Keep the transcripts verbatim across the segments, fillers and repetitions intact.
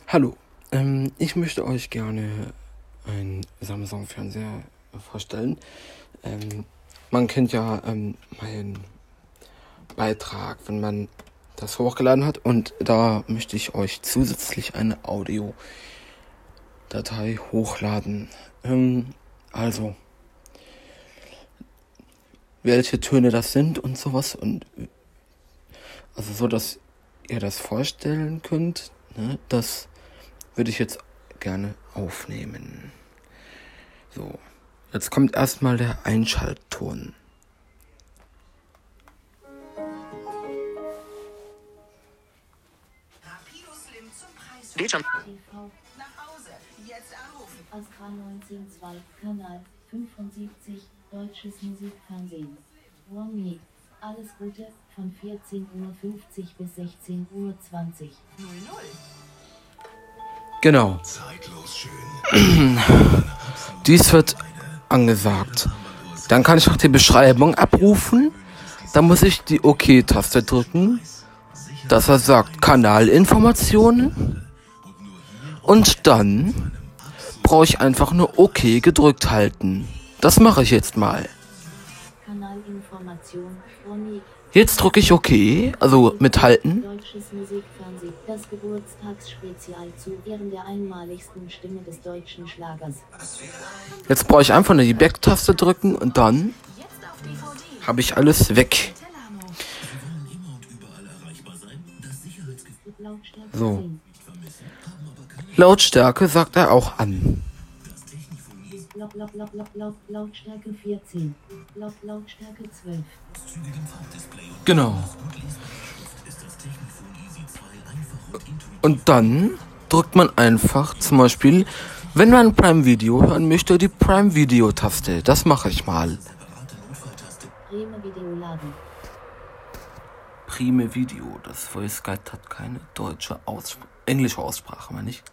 Hallo, ähm, ich möchte euch gerne einen Samsung-Fernseher vorstellen. Ähm, man kennt ja ähm, meinen Beitrag, wenn man das hochgeladen hat, und da möchte ich euch zusätzlich eine Audiodatei hochladen. Ähm, also, welche Töne das sind und sowas, und also so, dass ihr das vorstellen könnt, ne, das würde ich jetzt gerne aufnehmen. So, jetzt kommt erstmal der Einschaltton. Bildschirm. T V. Nach Hause. Jetzt anrufen. Astra neunzehn Komma zwei, Kanal fünfundsiebzig, Deutsches Musikfernsehen. Warning. Alles Gute, von vierzehn Uhr fünfzig bis sechzehn Uhr zwanzig. null null. Genau. Dies wird angesagt. Dann kann ich auch die Beschreibung abrufen. Dann muss ich die OK-Taste drücken, dass er sagt Kanalinformationen. Und dann brauche ich einfach nur OK gedrückt halten. Das mache ich jetzt mal. Kanalinformation. Warning. Jetzt drücke ich OK, also mithalten. Deutsches Musikfernsehen. Das Geburtstagsspezial zu Ehren der einmaligsten Stimme des deutschen Schlagers. Jetzt brauche ich einfach nur die Back-Taste drücken und dann habe ich alles weg. Lautstärke So. zehn. Lautstärke sagt er auch an. Laut, laut, laut, laut, laut, Lautstärke vierzehn. Laut, Lautstärke zwölf. Genau. Und dann drückt man einfach, zum Beispiel, wenn man Prime Video hören möchte, die Prime Video Taste. Das mache ich mal. Prime Video laden. Prime Video, das Voice Guide hat keine deutsche Aussprache, englische Aussprache, meine ich.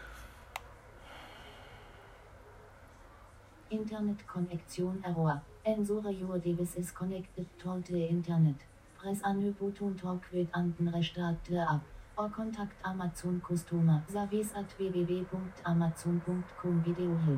Internet Connection Error. Ensure your device is connected to the internet. Press on button talk with Anten restart the app. Or contact Amazon Customer Service at w w w punkt amazon punkt com Video help.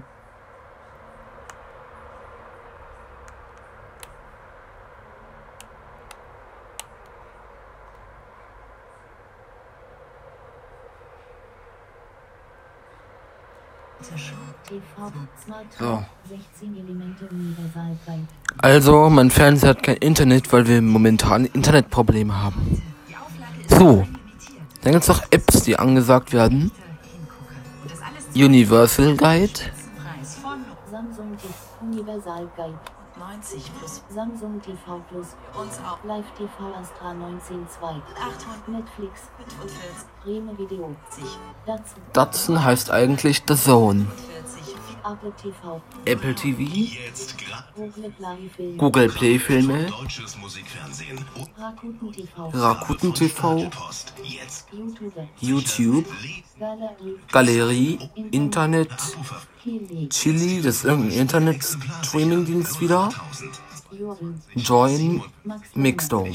T V, Smart So. sechzehn Elemente Universalguide. Also, mein Fernseher hat kein Internet, weil wir momentan Internetprobleme haben. So, dann gibt es noch Apps, die angesagt werden. Universal Guide, Samsung T V Universalguide. neunzig plus Samsung T V Plus. uns auch Live T V Astra neunzehn Komma zwei. achthundert Netflix. fünfundvierzig Prime Video. Datsun. Datsun heißt eigentlich The Zone. Apple T V. Apple T V, Google Play Film. Google Play Filme, Deutsches Musikfernsehen. Rakuten T V. Rakuten T V, Post. Jetzt YouTube. YouTube, Galerie. Galerie, Internet, Kili. Chili, das ist irgendein Internet-Streaming-Dienst wieder, Jorin. Join, Max. Mixdome.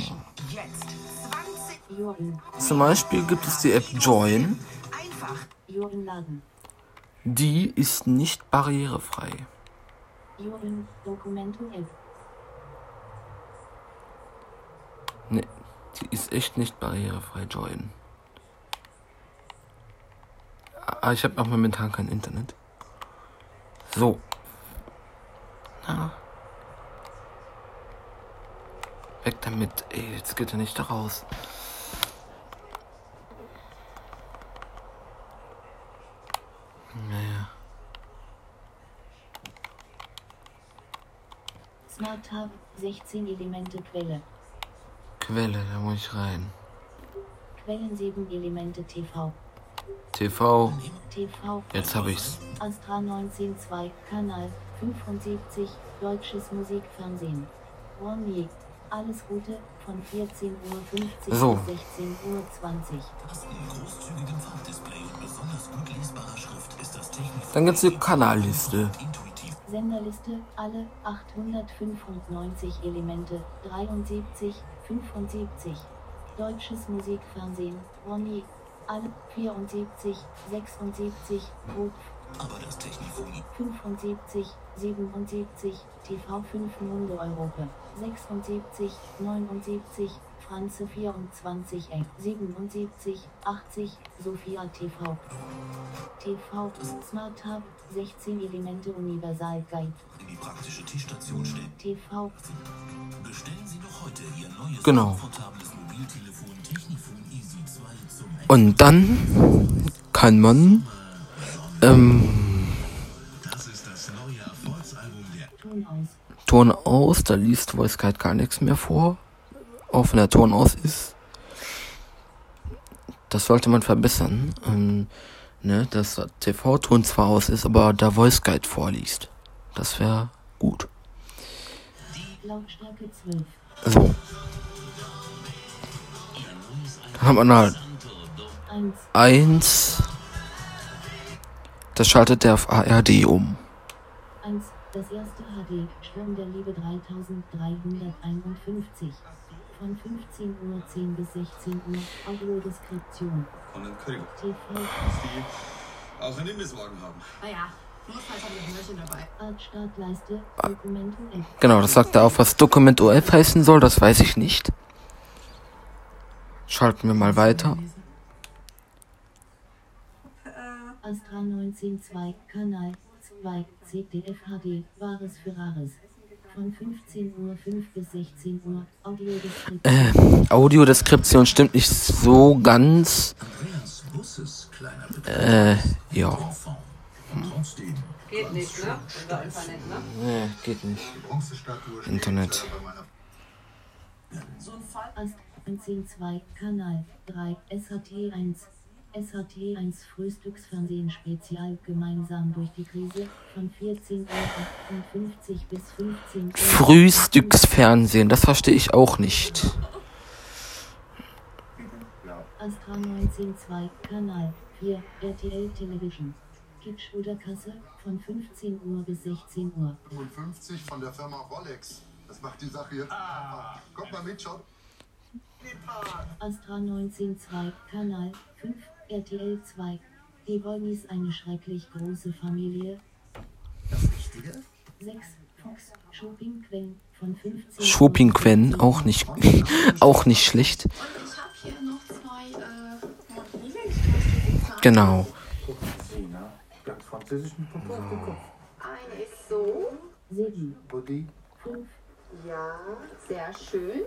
Jorin. Zum Beispiel gibt es die App Join, Jorin Laden. die ist nicht barrierefrei. Jorin Dokumentum App. Ne, die ist echt nicht barrierefrei, Join. Aber ich habe auch momentan kein Internet. So. Na. Weg damit. Ey, jetzt geht er nicht da raus. Naja. Smart Hub. sechzehn Elemente Quelle. Quelle, da muss ich rein. Quellen sieben Elemente T V. T V, T V. jetzt habe ich's. Astra neunzehn Komma zwei, Kanal fünfundsiebzig, Deutsches Musikfernsehen. Warning. Alles Gute, von vierzehn Uhr fünfzig So. bis sechzehn Uhr zwanzig. Dann gibt's die Kanalliste. Senderliste, alle achthundertfünfundneunzig Elemente, dreiundsiebzig, fünfundsiebzig. Deutsches Musikfernsehen, Warning. Alle vierundsiebzig, sechsundsiebzig, Rot Aber das Techniphon. fünfundsiebzig, siebenundsiebzig, T V fünf Mundo Europa, sechsundsiebzig, neunundsiebzig, Franze vierundzwanzig, Eck, siebenundsiebzig, achtzig, Sophia T V. T V, Smart Hub, sechzehn Elemente Universal Guide. In die praktische Tischstation stellen. T V, Bestellen Sie noch heute Ihr neues Genau. komfortables Mobiltelefon Techniphon Easy zwei zum Und dann kann man, ähm, Das ist das neue Erfolgsalbum der Ton aus. Ton aus, da liest VoiceGuide gar nichts mehr vor. Auch wenn der Ton aus ist. Das sollte man verbessern. Ähm, ne, dass der T V-Ton zwar aus ist, aber der VoiceGuide vorliest. Das wäre gut. Lautstärke zwölf. So. Dann haben wir da eins. eins. Das schaltet der auf A R D um. eins. Das erste H D, Sturm der Liebe dreitausenddreihunderteinundfünfzig. Von fünfzehn Uhr zehn bis sechzehn Uhr, Audiodeskription. Und dann König, T V, die auch einen Imbisswagen haben. Naja, notfalls habe ich ein Möhrchen dabei. Art Startleiste, Dokumenten F. Genau, das sagt er auch, was Dokument O F heißen soll, das weiß ich nicht. Schalten wir mal weiter. Astra neunzehn Punkt zwei, Kanal zwei, C D F H D, Wahres für Rares. Von fünfzehn Uhr fünf bis sechzehn Uhr, Audiodeskription. Äh, Audiodeskription stimmt nicht so ganz. Andreas Busses kleiner Äh, ja. Betonform. Trotzdem. Geht nicht, ne? Unser Internet, ne? Nee, geht nicht. Internet. So ein Fall. Astra neunzehn Punkt zwei, Kanal drei, S H T eins. S H T eins Frühstücksfernsehen Spezial gemeinsam durch die Krise von vierzehn Uhr achtundfünfzig bis fünfzehn Uhr. Frühstücksfernsehen, das verstehe ich auch nicht. Astra neunzehn Punkt zwei, Kanal vier, R T L Television. Kitsch oder Kasse von fünfzehn Uhr bis sechzehn Uhr. fünfundfünfzig von der Firma Rolex. Das macht die Sache jetzt. Ah. Kommt mal mit, schaut. Astra neunzehn Punkt zwei, Kanal fünf, R T L zwei. Die Wollnis eine schrecklich große Familie. Das Richtige? sechs, Fox, Shoppingquellen von fünfzehn. Shoppingquen, auch nicht, auch nicht schlecht. Und ich habe hier noch zwei äh, Mobile. Ich möchte die zeigen. Genau. Eine ist so. sieben, Body. fünf, Ja, sehr schön.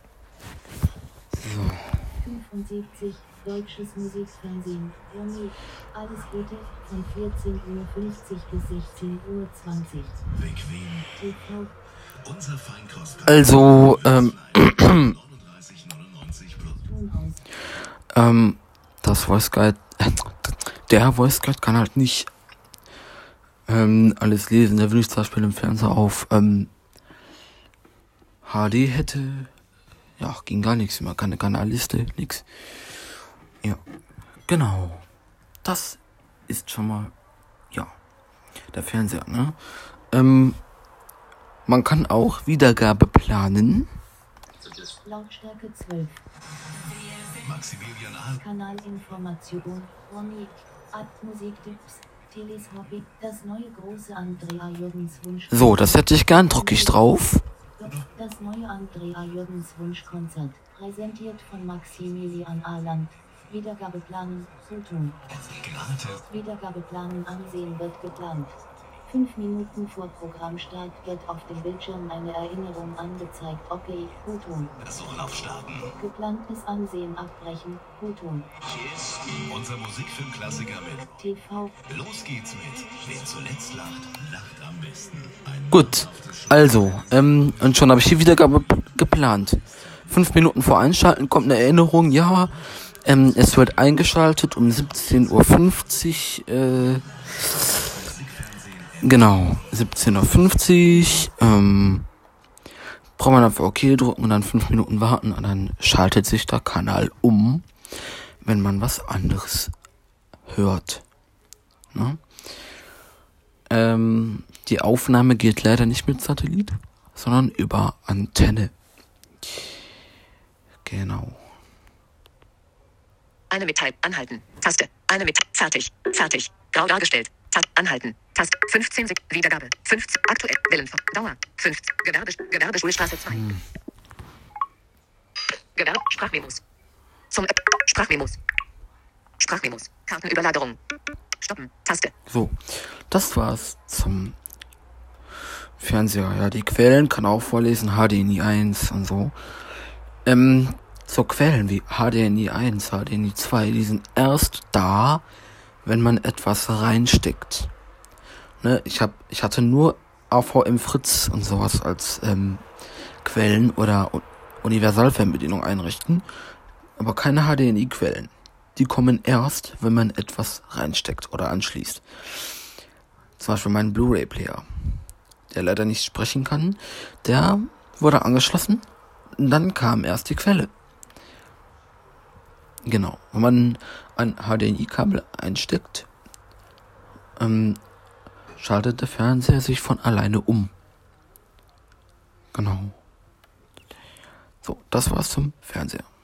fünfundsiebzig, Deutsches Musikfernsehen. Romy, alles Gute von vierzehn Uhr fünfzig bis sechzehn Uhr zwanzig. Bequem. T V, Unser Feinkost. Also, ähm, neununddreißig neunundneunzig plus. Ton aus. ähm, das VoiceGuide, äh, der VoiceGuide kann halt nicht, ähm, alles lesen. Der will ich zum Beispiel im Fernseher auf, ähm, H D hätte, ja, ging gar nichts. Man keine Kanalliste, nix. Ja, genau. Das ist schon mal, ja, der Fernseher, ne? Ähm, man kann auch Wiedergabe planen. Lautstärke zwölf. Maximilian Ahl. Kanalinformation. Romy, Ad Musiktipps. Teles Hobby. Das neue große Andrea Jürgens Wunsch. So, das hätte ich gern, drücke ich drauf. Das neue Andrea Jürgens Wunschkonzert. Präsentiert von Maximilian Ahland. Wiedergabeplanen. Zutun. Gratis. Wiedergabeplanen ansehen wird geplant. Fünf Minuten vor Programmstart wird auf dem Bildschirm eine Erinnerung angezeigt. Okay, Huton. Suchlauf starten. Geplantes Ansehen abbrechen. Huton. Unser Musikfilmklassiker mit. T V. Los geht's mit. Wer zuletzt lacht, lacht am besten. Ein Gut, also, ähm, und schon habe ich die Wiedergabe p- geplant. Fünf Minuten vor Einschalten kommt eine Erinnerung, ja, ähm, es wird eingeschaltet um siebzehn Uhr fünfzig, äh, genau, siebzehn Uhr fünfzig, ähm, braucht man einfach OK drücken und dann fünf Minuten warten und dann schaltet sich der Kanal um, wenn man was anderes hört. Ne? Ähm, die Aufnahme geht leider nicht mit Satellit, sondern über Antenne. Genau. Eine Metall. Anhalten. Taste. Eine Metall. Fertig. Fertig. Grau dargestellt. Tab. Anhalten. Taste. fünfzehn Sek. Wiedergabe. fünfzehn. Aktuell. Willen. Dauer. fünfzehn. Gewerbe. Gewerbeschulstraße zwei. Hm. Gewerbe. Sprachmemos. Zum App. Sprachmemos. Sprachmemos. Kartenüberlagerung. Stoppen. Taste. So, das war's zum Fernseher. Ja, die Quellen kann auch vorlesen, H D M I eins und so. Ähm, so Quellen wie H D M I eins, H D M I zwei, die sind erst da, wenn man etwas reinsteckt. Ne, ich hab, ich hatte nur A V M Fritz und sowas als ähm, Quellen oder U- Universalfernbedienung einrichten, aber keine H D M I-Quellen. Die kommen erst, wenn man etwas reinsteckt oder anschließt. Zum Beispiel mein Blu-ray-Player, der leider nicht sprechen kann, der wurde angeschlossen und dann kam erst die Quelle. Genau, wenn man ein H D M I-Kabel einsteckt, ähm, schaltet der Fernseher sich von alleine um. Genau. So, das war's zum Fernseher.